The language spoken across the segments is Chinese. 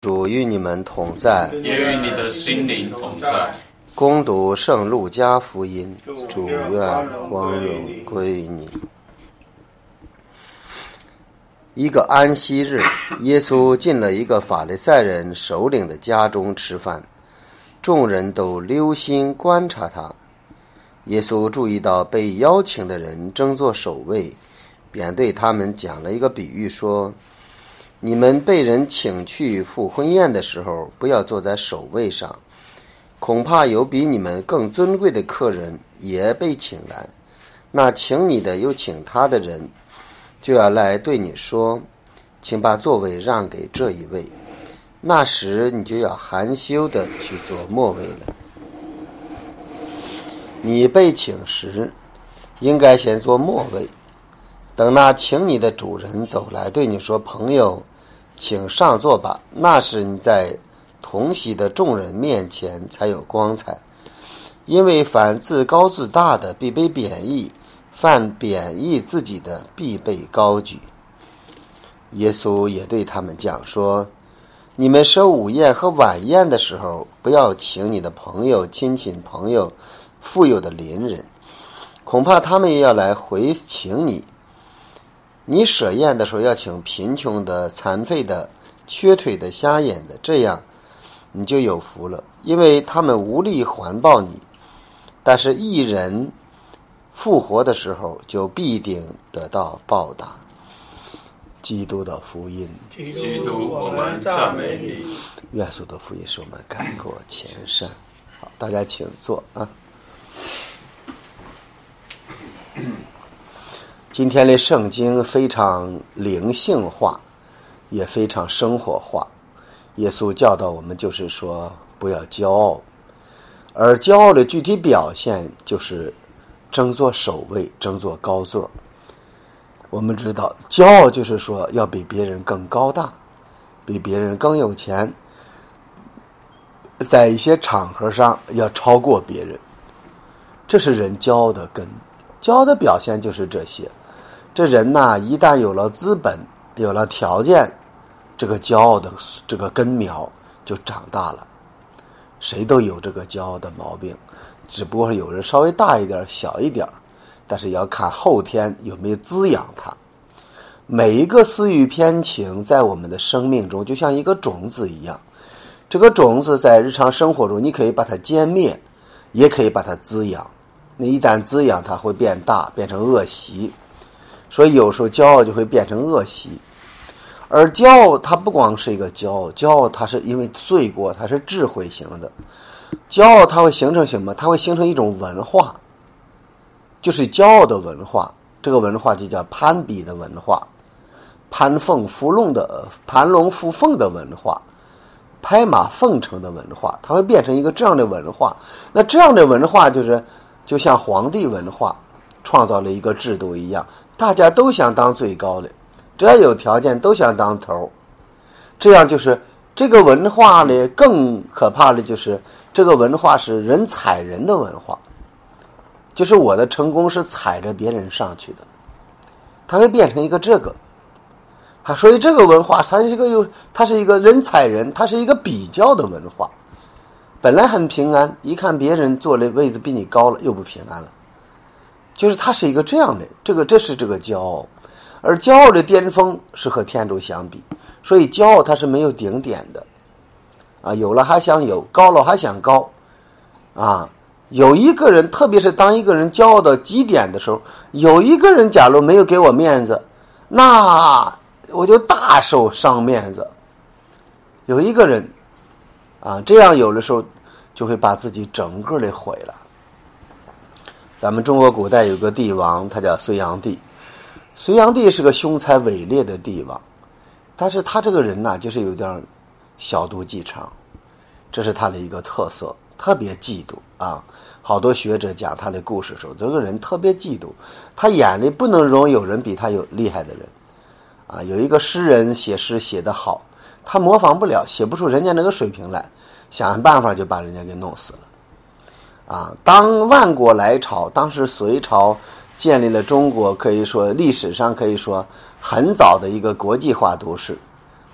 主与你们同在， 也与你的心灵同在。 恭读圣路加福音，主愿光荣归于你。一个安息日，耶稣进了一个法利赛人首领的家中吃饭，众人都留心观察他。耶稣注意到被邀请的人争做首位，便对他们讲了一个比喻，说：你们被人请去赴婚宴的时候，不要坐在首位上，恐怕有比你们更尊贵的客人也被请来，那请你的又请他的人就要来对你说，请把座位让给这一位，那时你就要含羞的去做末位了。你被请时，应该先做末位，等那请你的主人走来对你说，朋友，请上座吧，那时你在同席的众人面前才有光彩。因为凡自高自大的必被贬义，凡贬义自己的必被高举。耶稣也对他们讲说，你们设午宴和晚宴的时候，不要请你的朋友、亲戚朋友、富有的邻人，恐怕他们也要来回请你。你设宴的时候要请贫穷的、残废的、缺腿的、瞎眼的，这样你就有福了，因为他们无力还报你。但是义人复活的时候，就必定得到报答。基督的福音。 基督，我们赞美你。 耶稣的福音使我们改过前善。好，大家请坐啊。今天的圣经非常灵性化，也非常生活化。耶稣教导我们就是说，不要骄傲，而骄傲的具体表现就是争做首位，争做高座。我们知道骄傲就是说要比别人更高大，比别人更有钱，在一些场合上要超过别人，这是人骄傲的根。骄傲的表现就是这些。这人呐，一旦有了资本，有了条件，这个骄傲的这个根苗就长大了。谁都有这个骄傲的毛病，只不过有人稍微大一点小一点，但是要看后天有没有滋养它。每一个私欲偏情在我们的生命中就像一个种子一样，这个种子在日常生活中你可以把它歼灭，也可以把它滋养。那一旦滋养，它会变大，变成恶习。所以有时候骄傲就会变成恶习。而骄傲它不光是一个骄傲，骄傲它是因为罪过，它是智慧型的。骄傲它会形成什么？它会形成一种文化，就是骄傲的文化。这个文化就叫攀比的文化，攀龙附凤的文化，拍马奉承的文化，它会变成一个这样的文化。那这样的文化就像皇帝文化创造了一个制度一样，大家都想当最高的，只要有条件都想当头。这样就是这个文化呢，更可怕的就是这个文化是人踩人的文化，就是我的成功是踩着别人上去的，它会变成一个这个。所以这个文化它是一个人踩人，它是一个比较的文化。本来很平安，一看别人坐的位子比你高了，又不平安了。就是它是一个这样的，这是这个骄傲。而骄傲的巅峰是和天主相比，所以骄傲它是没有顶点的啊，有了还想有，高了还想高啊。有一个人，特别是当一个人骄傲到极点的时候，有一个人假如没有给我面子，那我就大受伤面子。有一个人啊，这样有的时候就会把自己整个的毁了。咱们中国古代有个帝王，他叫隋炀帝。隋炀帝是个雄才伟烈的帝王，但是他这个人呢，就是有点小肚鸡肠，这是他的一个特色，特别嫉妒啊。好多学者讲他的故事的时候，这个人特别嫉妒，他眼里不能容有人比他有厉害的人啊。有一个诗人写诗写得好，他模仿不了，写不出人家那个水平来，想办法就把人家给弄死了啊。当万国来朝，当时隋朝建立了中国，可以说历史上可以说很早的一个国际化都市，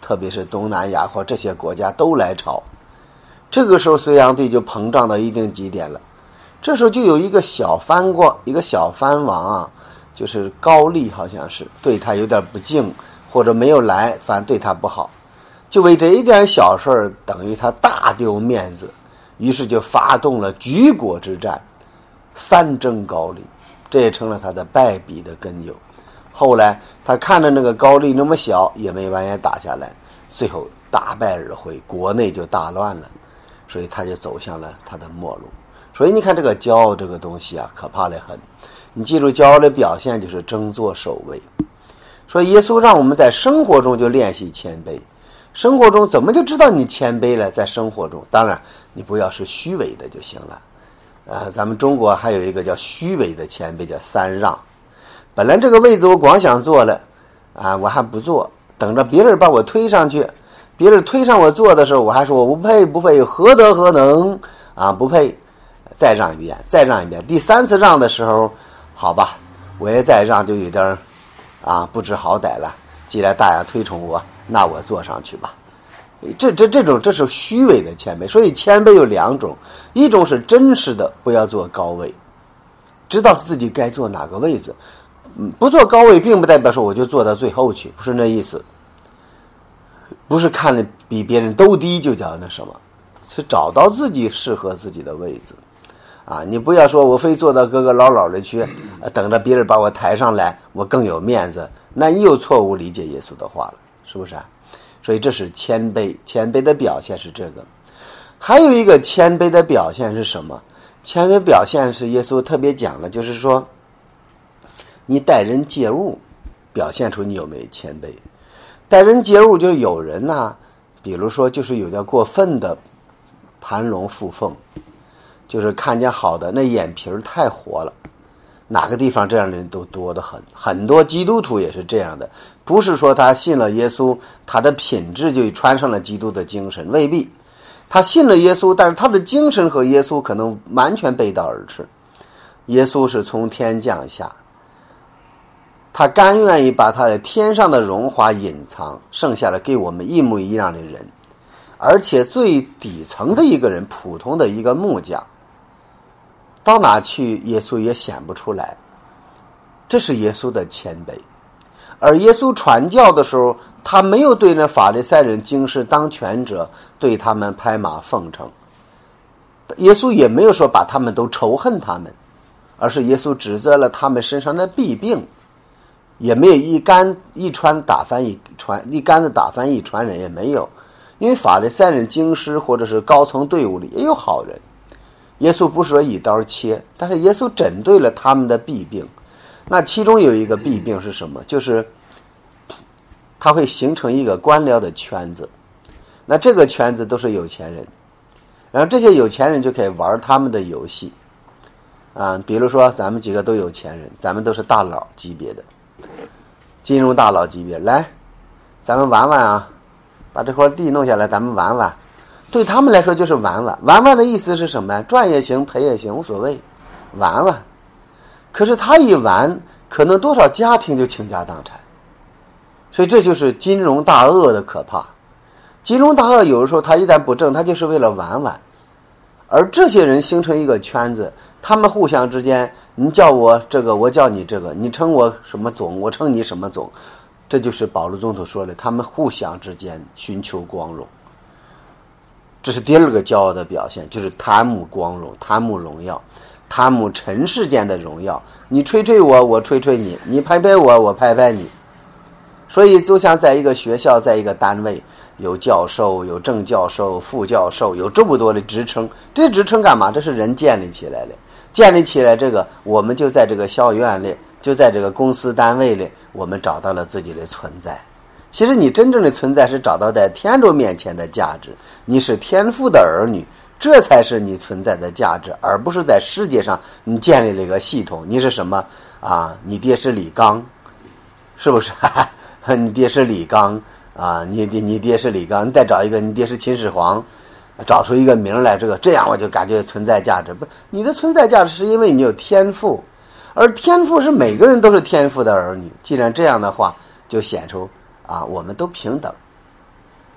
特别是东南亚或这些国家都来朝。这个时候隋炀帝就膨胀到一定极点了。这时候就有一个小藩王啊，就是高丽，好像是对他有点不敬，或者没有来，反正对他不好，就为这一点小事儿，等于他大丢面子，于是就发动了举国之战，三征高丽，这也成了他的败笔的根由。后来他看着那个高丽那么小，也没完全打下来，最后大败而回，国内就大乱了，所以他就走向了他的末路。所以你看这个骄傲这个东西啊，可怕得很。你记住，骄傲的表现就是争做首位。所以耶稣让我们在生活中就练习谦卑。生活中怎么就知道你谦卑了？在生活中，当然你不要是虚伪的就行了。咱们中国还有一个叫虚伪的谦卑，叫三让。本来这个位子我光想坐了啊，我还不坐，等着别人把我推上去。别人推上我坐的时候，我还说我不配，何德何能啊，不配。再让一遍，第三次让的时候，好吧，我也再让，就有点不知好歹了。既然大家推崇我，那我坐上去吧。这是虚伪的谦卑。所以谦卑有两种，一种是真实的，不要坐高位，知道自己该坐哪个位置。不坐高位并不代表说我就坐到最后去，不是那意思。不是看了比别人都低就叫那什么，是找到自己适合自己的位置。你不要说我非坐到老的去，等着别人把我抬上来，我更有面子，那你又错误理解耶稣的话了，是不是啊？所以这是谦卑，谦卑的表现是这个。还有一个谦卑的表现是什么？谦卑表现是耶稣特别讲了，就是说你待人接物表现出你有没有谦卑。待人接物就是有人比如说就是有点过分的盘龙附凤，就是看见好的那眼皮太活了，哪个地方这样的人都多得很。很多基督徒也是这样的，不是说他信了耶稣，他的品质就穿上了基督的精神，未必。他信了耶稣，但是他的精神和耶稣可能完全背道而驰。耶稣是从天降下，他甘愿意把他的天上的荣华隐藏，剩下的给我们一模一样的人。而且最底层的一个人，普通的一个木匠，到哪去耶稣也显不出来。这是耶稣的谦卑。而耶稣传教的时候，他没有对那法利赛人经世当权者对他们拍马奉承，耶稣也没有说把他们都仇恨他们，而是耶稣指责了他们身上的弊病，也没有一竿子打翻一船人，也没有。因为法利赛人经师或者是高层队伍里也有好人，耶稣不是说一刀切，但是耶稣针对了他们的弊病。那其中有一个弊病是什么？就是它会形成一个官僚的圈子，那这个圈子都是有钱人，然后这些有钱人就可以玩他们的游戏比如说咱们几个都有钱人，咱们都是大佬级别的，金融大佬级别，来咱们玩玩把这块地弄下来，咱们玩玩。对他们来说就是玩玩，玩玩的意思是什么？赚也行，赔也行，无所谓，玩玩。可是他一玩，可能多少家庭就倾家荡产。所以这就是金融大鳄的可怕。金融大鳄有的时候他一旦不正，他就是为了玩玩。而这些人形成一个圈子，他们互相之间，你叫我这个，我叫你这个，你称我什么总，我称你什么总。这就是保罗宗徒说的，他们互相之间寻求光荣。这是第二个骄傲的表现，就是贪慕光荣，贪慕荣耀，贪慕尘世间的荣耀。你吹吹我，我吹吹你，你拍拍我，我拍拍你。所以就像在一个学校，在一个单位，有教授，有正教授，副教授，有这么多的职称。这些职称干嘛？这是人建立起来的。建立起来这个，我们就在这个校园里，就在这个公司单位里，我们找到了自己的存在。其实你真正的存在是找到在天主面前的价值，你是天父的儿女，这才是你存在的价值，而不是在世界上你建立了一个系统。你是什么你爹是李刚，是不是？你爹是李刚你爹是李刚，你再找一个你爹是秦始皇，找出一个名来，这样我就感觉存在价值。不是，你的存在价值是因为你有天赋，而天赋是每个人都是天赋的儿女。既然这样的话，就显出我们都平等，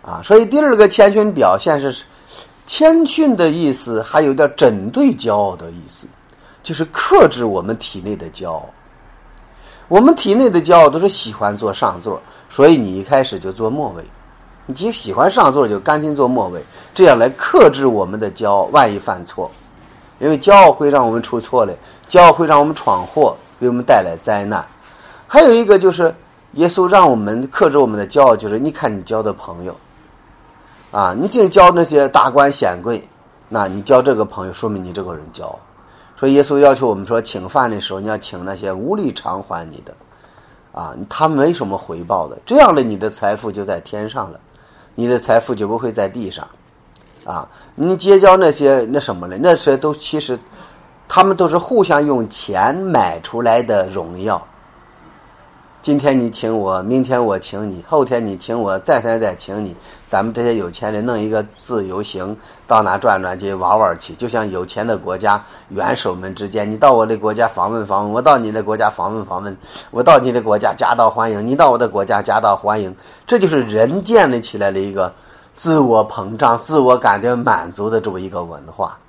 所以第二个谦逊表现是，谦逊的意思还有点针对骄傲的意思，就是克制我们体内的骄傲。我们体内的骄傲都是喜欢坐上座，所以你一开始就坐末位，你既喜欢上座就赶紧坐末位，这样来克制我们的骄傲，万一犯错。因为骄傲会让我们出错嘞，骄傲会让我们闯祸，给我们带来灾难。还有一个就是耶稣让我们克制我们的骄傲，就是你看你交的朋友你净交那些大官显贵，那你交这个朋友说明你这个人骄傲。所以耶稣要求我们说，请饭的时候你要请那些无力偿还你的他们没什么回报的，这样的你的财富就在天上了，你的财富就不会在地上你结交那些那什么呢？那些都其实他们都是互相用钱买出来的荣耀。今天你请我，明天我请你，后天你请我，再天再请你，咱们这些有钱人弄一个自由行，到哪转转去玩玩去，就像有钱的国家元首们之间，你到我的国家访问访问，我到你的国家访问访问，我到你的国家夹道欢迎，你到我的国家夹道欢迎。这就是人建立起来的一个自我膨胀、自我感觉满足的这么一个文化。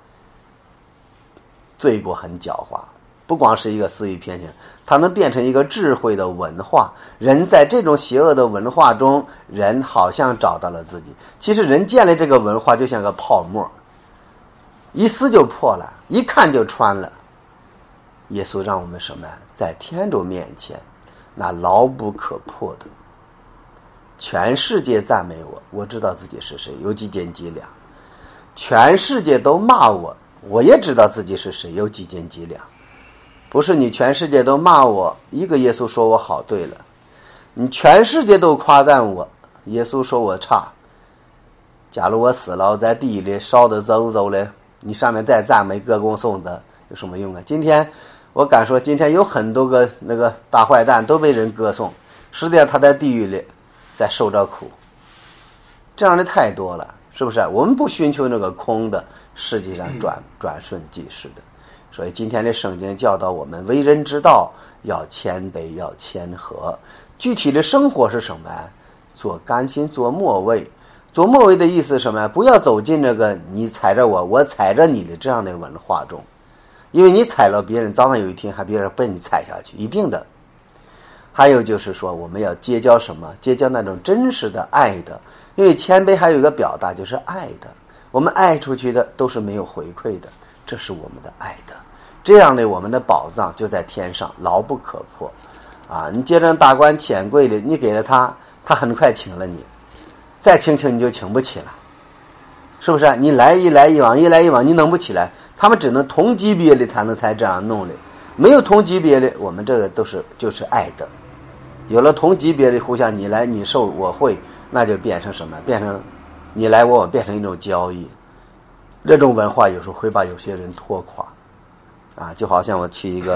罪过很狡猾，不光是一个肆意偏见，它能变成一个智慧的文化。人在这种邪恶的文化中，人好像找到了自己。其实人建立这个文化就像个泡沫，一撕就破了，一看就穿了。耶稣让我们什么？在天主面前，那牢不可破的。全世界赞美我，我知道自己是谁，有几斤几两。全世界都骂我，我也知道自己是谁，有几斤几两。不是你全世界都骂我，一个耶稣说我好对了。你全世界都夸赞我，耶稣说我差。假如我死了，我在地里烧得邹邹嘞，你上面再赞美歌功颂德有什么用啊？今天我敢说，今天有很多个那个大坏蛋都被人歌颂，实际上他在地狱里在受着苦。这样的太多了，是不是？我们不寻求那个空的，实际上转瞬即逝的。所以今天的圣经教导我们，为人之道要谦卑，要谦和。具体的生活是什么呀？做甘心，做末位。做末位的意思是什么呀？不要走进这个你踩着我，我踩着你的这样的文化中，因为你踩了别人，早晚有一天还别人被你踩下去，一定的。还有就是说，我们要结交什么？结交那种真实的爱的，因为谦卑还有一个表达就是爱的。我们爱出去的都是没有回馈的，这是我们的爱的。这样的我们的宝藏就在天上，牢不可破你接着大官显贵的，你给了他，他很快请了你，再请你就请不起了，是不是？你一来一往，你弄不起来，他们只能同级别的才这样弄的，没有同级别的，我们这个就是爱的。有了同级别的，互相你来你受我会，那就变成什么？变成你来我变成一种交易。这种文化有时候会把有些人拖垮就好像我去一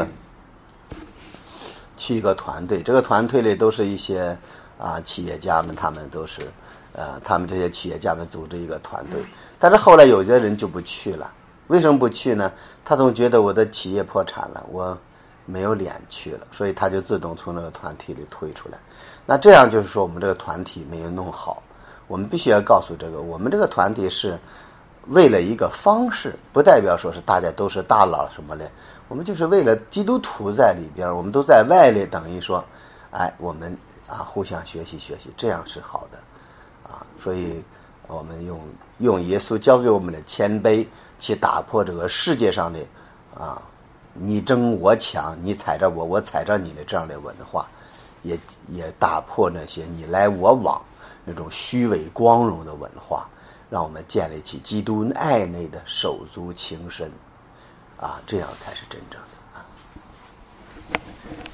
个团队，这个团队里都是一些企业家们，他们都是他们这些企业家们组织一个团队，但是后来有些人就不去了。为什么不去呢？他总觉得我的企业破产了，我没有脸去了，所以他就自动从那个团体里退出来。那这样就是说我们这个团体没有弄好。我们必须要告诉我们这个团体是为了一个方式，不代表说是大家都是大佬什么的，我们就是为了基督徒在里边，我们都在外里，等于说我们互相学习，这样是好的所以我们用耶稣教给我们的谦卑去打破这个世界上的你争我抢，你踩着我，我踩着你的这样的文化，也打破那些你来我往那种虚伪光荣的文化，让我们建立起基督爱内的手足情深这样才是真正的。